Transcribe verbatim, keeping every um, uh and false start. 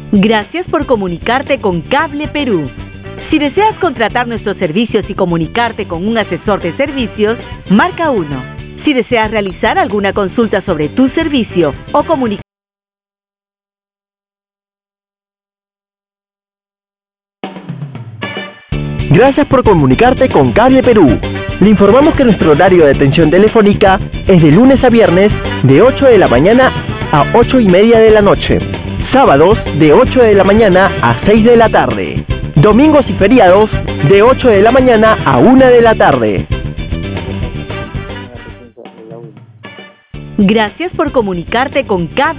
Gracias por comunicarte con Cable Perú. Si deseas contratar nuestros servicios y comunicarte con un asesor de servicios, marca uno. Si deseas realizar alguna consulta sobre tu servicio o comunicar. Gracias por comunicarte con Cable Perú. Le informamos que nuestro horario de atención telefónica es de lunes a viernes de ocho de la mañana a ocho y media de la noche. Sábados de ocho de la mañana a seis de la tarde. Domingos y feriados de ocho de la mañana a una de la tarde. Gracias por comunicarte con Cable